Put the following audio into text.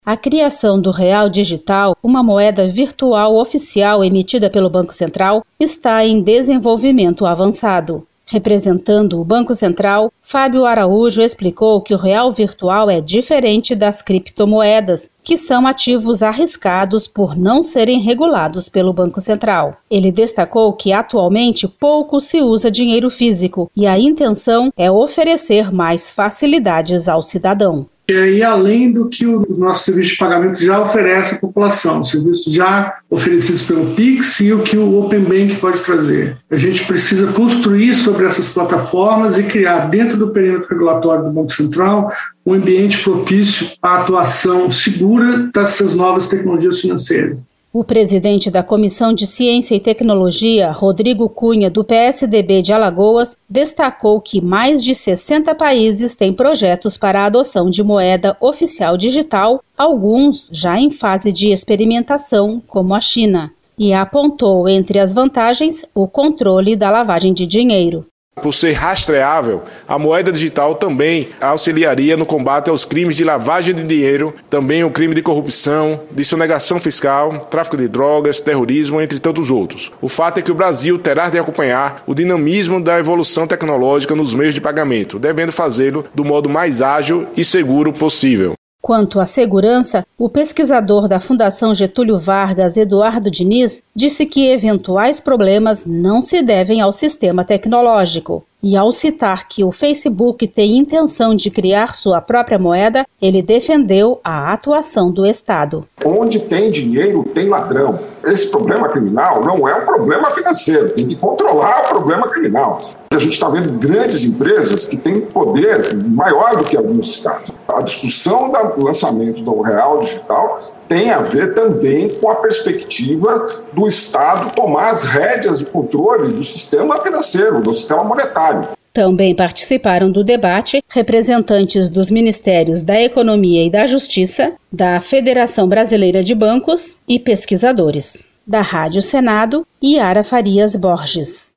A criação do Real Digital, uma moeda virtual oficial emitida pelo Banco Central, está em desenvolvimento avançado. Representando o Banco Central, Fábio Araújo explicou que o real virtual é diferente das criptomoedas, que são ativos arriscados por não serem regulados pelo Banco Central. Ele destacou que atualmente pouco se usa dinheiro físico e a intenção é oferecer mais facilidades ao cidadão. E além do que o nosso serviço de pagamento já oferece à população, serviços já oferecidos pelo Pix e o que o Open Bank pode trazer. A gente precisa construir sobre essas plataformas e criar dentro do perímetro regulatório do Banco Central um ambiente propício à atuação segura dessas novas tecnologias financeiras. O presidente da Comissão de Ciência e Tecnologia, Rodrigo Cunha, do PSDB de Alagoas, destacou que mais de 60 países têm projetos para a adoção de moeda oficial digital, alguns já em fase de experimentação, como a China, e apontou entre as vantagens o controle da lavagem de dinheiro. Por ser rastreável, a moeda digital também auxiliaria no combate aos crimes de lavagem de dinheiro, também o crime de corrupção, de sonegação fiscal, tráfico de drogas, terrorismo, entre tantos outros. O fato é que o Brasil terá de acompanhar o dinamismo da evolução tecnológica nos meios de pagamento, devendo fazê-lo do modo mais ágil e seguro possível. Quanto à segurança, o pesquisador da Fundação Getúlio Vargas, Eduardo Diniz, disse que eventuais problemas não se devem ao sistema tecnológico. E ao citar que o Facebook tem intenção de criar sua própria moeda, ele defendeu a atuação do Estado. Onde tem dinheiro, tem ladrão. Esse problema criminal não é um problema financeiro, tem que controlar o problema criminal. A gente está vendo grandes empresas que têm poder maior do que alguns estados. A discussão do lançamento do Real Digital tem a ver também com a perspectiva do Estado tomar as rédeas de controle do sistema financeiro, do sistema monetário. Também participaram do debate representantes dos Ministérios da Economia e da Justiça, da Federação Brasileira de Bancos e pesquisadores. Da Rádio Senado, Yara Farias Borges.